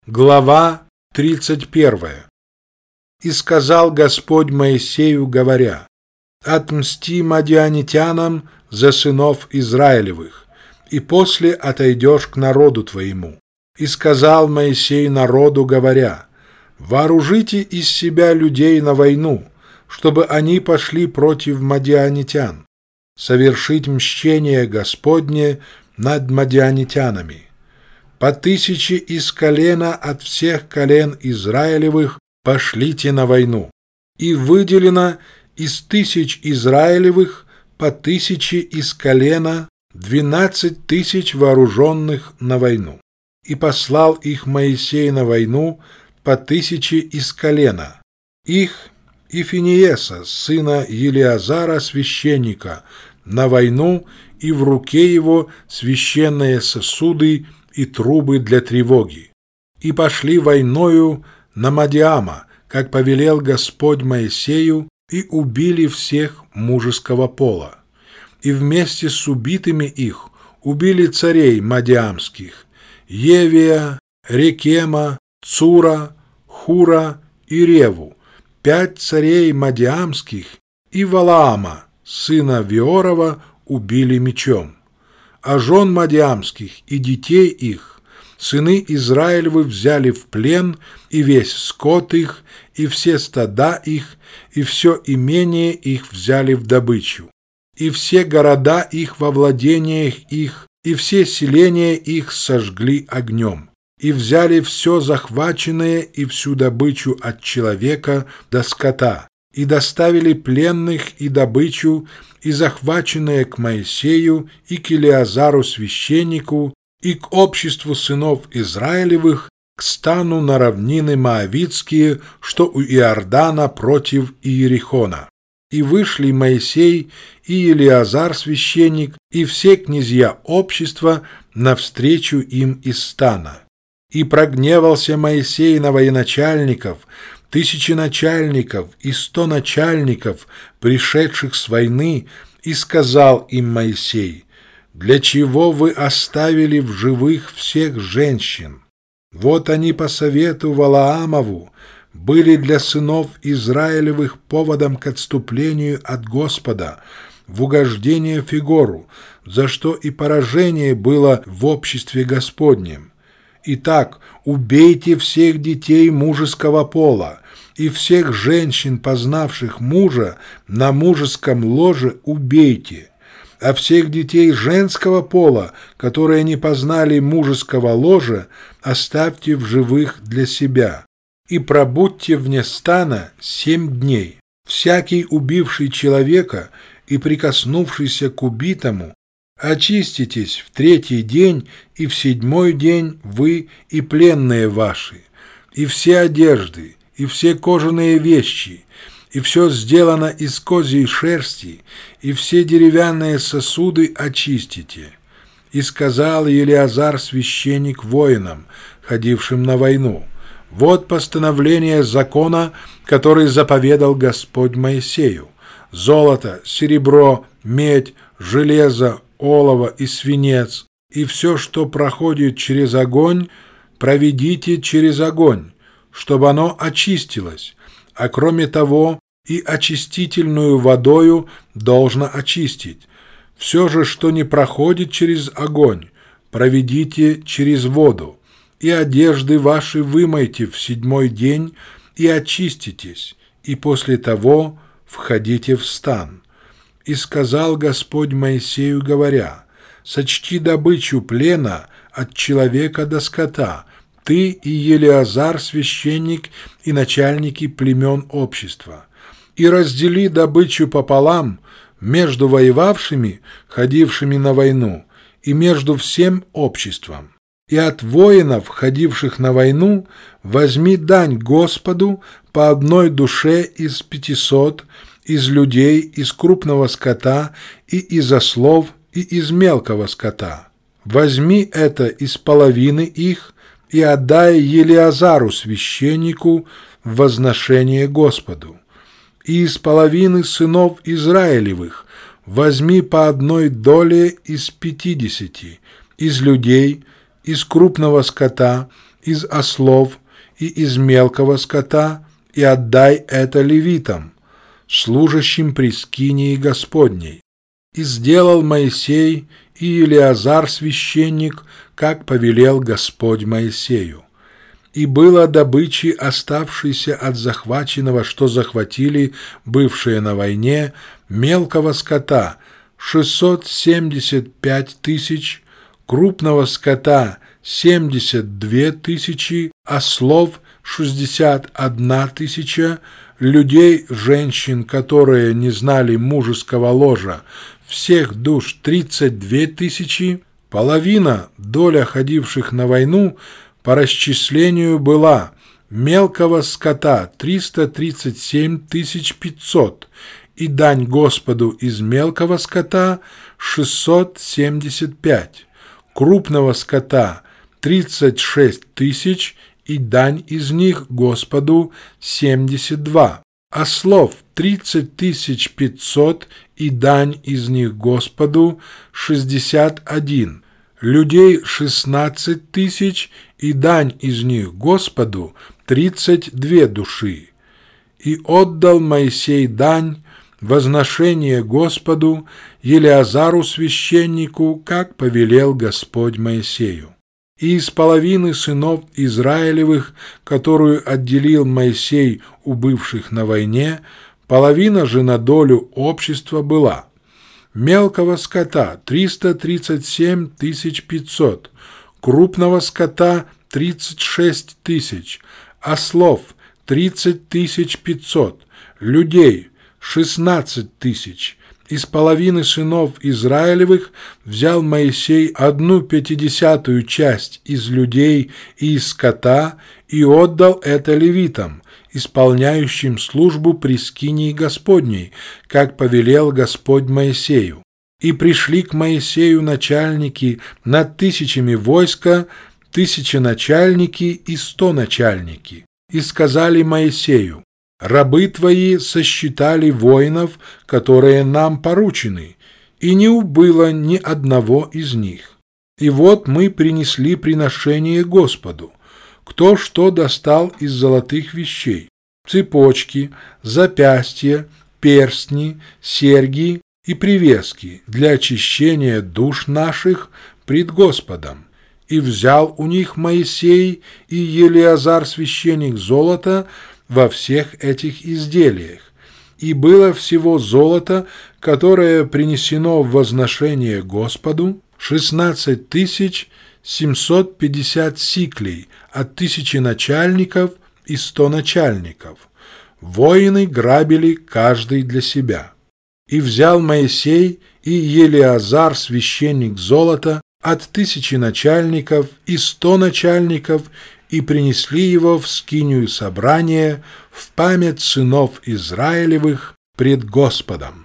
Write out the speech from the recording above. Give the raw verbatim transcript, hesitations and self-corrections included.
Глава тридцать первая. «И сказал Господь Моисею, говоря: отмсти мадианитянам за сынов Израилевых, и после отойдешь к народу твоему. И сказал Моисей народу, говоря: вооружите из себя людей на войну, чтобы они пошли против мадианитян, совершить мщение Господне над мадианитянами. По тысяче из колена от всех колен Израилевых пошлите на войну. И выделено из тысяч Израилевых по тысяче из колена двенадцать тысяч вооруженных на войну. И послал их Моисей на войну по тысяче из колена. Их и Финиеса, сына Елиазара, священника, на войну, и в руке его священные сосуды и трубы для тревоги. И пошли войною на Мадиама, как повелел Господь Моисею, и убили всех мужеского пола. И вместе с убитыми их убили царей мадиамских: Евия, Рекема, Цура, Хура и Реву, пять царей мадиамских, и Валаама, сына Виорова, убили мечом. А жен мадиамских и детей их сыны Израилевы взяли в плен, и весь скот их, и все стада их, и все имение их взяли в добычу, и все города их во владениях их, и все селения их сожгли огнем, и взяли все захваченное и всю добычу от человека до скота, и доставили пленных и добычу, и захваченное к Моисею и к Елиазару священнику, и к обществу сынов Израилевых, к стану на равнины Моавитские, что у Иордана против Иерихона. И вышли Моисей и Елиазар священник, и все князья общества навстречу им из стана. И прогневался Моисей на военачальников, тысячи начальников и сто начальников, пришедших с войны, и сказал им Моисей: для чего вы оставили в живых всех женщин? Вот они по совету Валаамову были для сынов Израилевых поводом к отступлению от Господа в угождение Фигору, за что и поражение было в обществе Господнем. Итак, убейте всех детей мужеского пола, и всех женщин, познавших мужа, на мужеском ложе убейте, а всех детей женского пола, которые не познали мужеского ложа, оставьте в живых для себя. И пробудьте вне стана семь дней. Всякий, убивший человека и прикоснувшийся к убитому, очиститесь в третий день, и в седьмой день вы и пленные ваши, и все одежды, и все кожаные вещи, и все сделано из козьей шерсти, и все деревянные сосуды очистите. И сказал Елиазар священник воинам, ходившим на войну: вот постановление закона, который заповедал Господь Моисею: золото, серебро, медь, железо, олово и свинец, и все, что проходит через огонь, проведите через огонь, чтобы оно очистилось, а кроме того и очистительную водою должно очистить. Все же, что не проходит через огонь, проведите через воду, и одежды ваши вымойте в седьмой день, и очиститесь, и после того входите в стан. И сказал Господь Моисею, говоря: сочти добычу плена от человека до скота, ты и Елиазар священник и начальники племен общества, и раздели добычу пополам между воевавшими, ходившими на войну, и между всем обществом. И от воинов, ходивших на войну, возьми дань Господу по одной душе из пятисот, из людей, из крупного скота, и из ослов, и из мелкого скота. Возьми это из половины их, и отдай Елиазару священнику в возношение Господу. И из половины сынов Израилевых возьми по одной доле из пятидесяти, из людей, из крупного скота, из ослов и из мелкого скота, и отдай это левитам, служащим при скинии Господней. И сделал Моисей и Елиазар священник, как повелел Господь Моисею. И было добычи, оставшейся от захваченного, что захватили бывшие на войне, мелкого скота шестьсот семьдесят пять тысяч, крупного скота семьдесят две тысячи, ослов шестьдесят одна тысяча, людей, женщин, которые не знали мужеского ложа, всех душ тридцать две тысячи, половина, доля ходивших на войну, по расчислению была мелкого скота триста тридцать семь тысяч пятьсот, и дань Господу из мелкого скота шестьсот семьдесят пять, крупного скота тридцать шесть тысяч, и дань из них Господу семьдесят два, ослов тридцать тысяч пятьсот, и дань из них Господу шестьдесят один, людей шестнадцать тысяч, и дань из них Господу тридцать две души. И отдал Моисей дань, возношение Господу, Елиазару священнику, как повелел Господь Моисею. И из половины сынов Израилевых, которую отделил Моисей у бывших на войне, половина же на долю общества была: мелкого скота триста тридцать семь тысяч пятьсот, крупного скота тридцать шесть тысяч, ослов тридцать тысяч пятьсот, людей шестнадцать тысяч. Из половины сынов Израилевых взял Моисей одну пятидесятую часть из людей и из скота и отдал это левитам, исполняющим службу при скинии Господней, как повелел Господь Моисею. И пришли к Моисею начальники над тысячами войска, тысяченачальники и стоначальники, и сказали Моисею: «Рабы твои сосчитали воинов, которые нам поручены, и не убыло ни одного из них. И вот мы принесли приношение Господу, кто что достал из золотых вещей: цепочки, запястья, перстни, серьги и привески для очищения душ наших пред Господом. И взял у них Моисей и Елиазар священник золото во всех этих изделиях. И было всего золото, которое принесено в возношение Господу, шестнадцать тысяч семьсот пятьдесят сиклей от тысячи начальников и сто начальников. Воины грабили каждый для себя. И взял Моисей и Елиазар священник золото от тысячи начальников и сто начальников, и принесли его в скинию собрания в память сынов Израилевых пред Господом.